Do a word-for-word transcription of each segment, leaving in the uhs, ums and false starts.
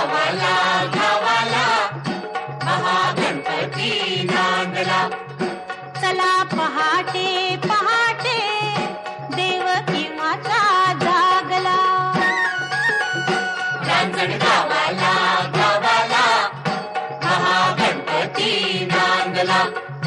गावाला गावाला महागणपती नांदला. चला पहाटे पहाटे देवकीमाता जागला. रांजण गावाला गावाला महागणपती नांदला.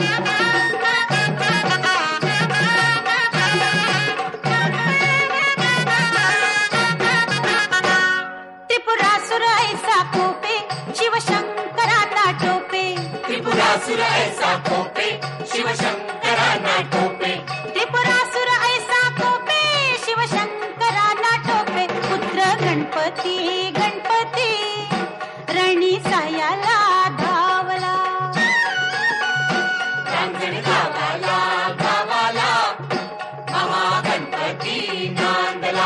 त्रिपुरासुर ऐसा कोपे शिवशंकरांना टोपे. त्रिपुरासुर ऐसा कोपे शिवशंकरांना टोपे. त्रिपुरासुर ऐसा कोपे शिवशंकरांना टोपे. पुत्र गणपती गणपती रणी सायाला धावला. रांजण गावाला गावाला महागणपती नांदला.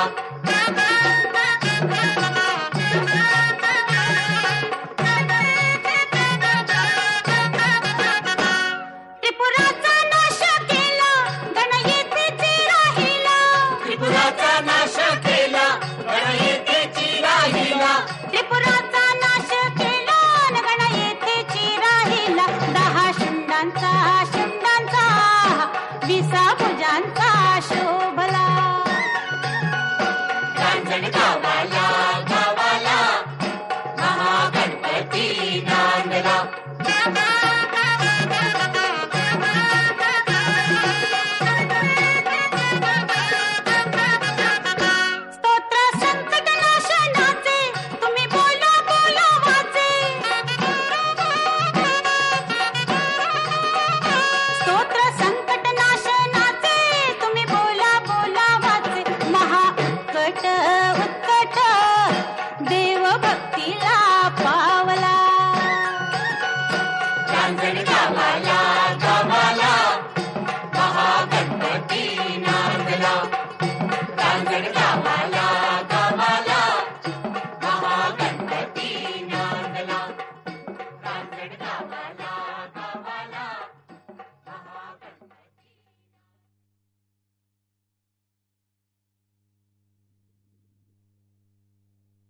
त्रिपुराचा नाश केला गण येथेची राहिला. त्रिपुराचा नाश केला गण येथेची राहिला. त्रिपुराचा नाश केला गण येथेची राहिला. दहा शुंडांचा शुंडांचा विसा भुजांचा शोभला. रांजण गावाला गावाला महागणपती नांदला.